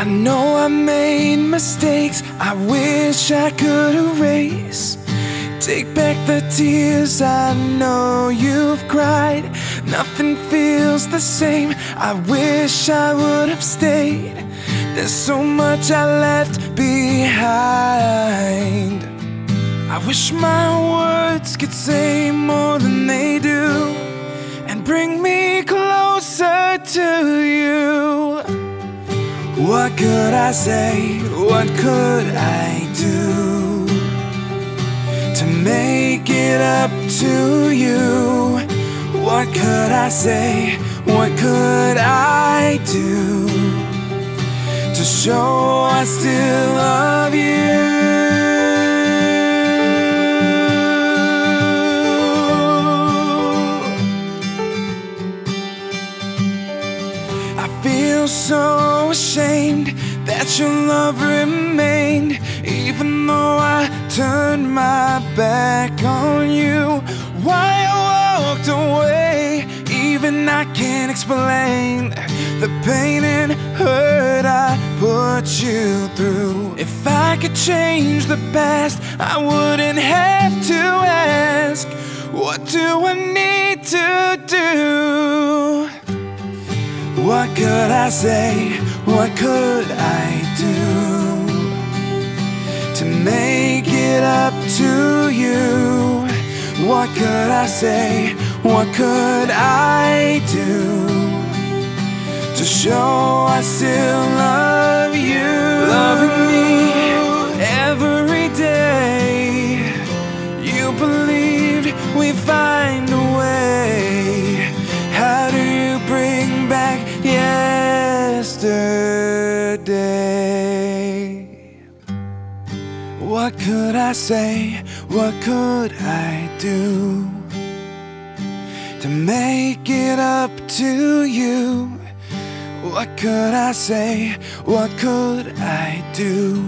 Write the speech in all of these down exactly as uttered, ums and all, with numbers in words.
know I made mistakes I wish I could erase. Take back the tears I know you've cried. Nothing feels the same, I wish I would have stayed. There's so much I left behind. I wish my words could say more than they do, and bring me closer to you. What could I say, what could I do to make it up to you? What could I say, what could I do to show I still love you? I feel so ashamed that your love remained, even though I turned my back on you. Why I walked away, even I can't explain the pain and hurt I put you through. If I could change the past, I wouldn't have to ask, what do I need to do? What could I say, what could I do to make it up to you? What could I say, what could I do to show I still love you? Loving me every day, you believed we'd find a way. How do you bring back yesterday? What could I say, what could I do to make it up to you? What could I say, what could I do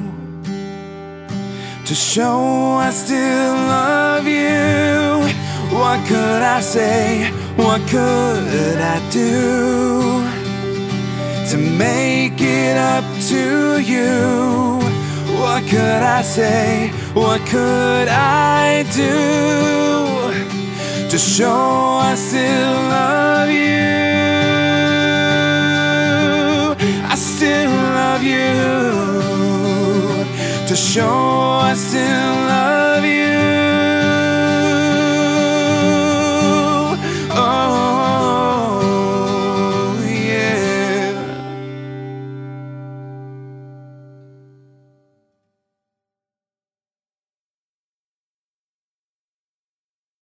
to show I still love you? What could I say, what could I do to make it up to you? What could I say, what could I do to show I still love you? I still love you, to show I still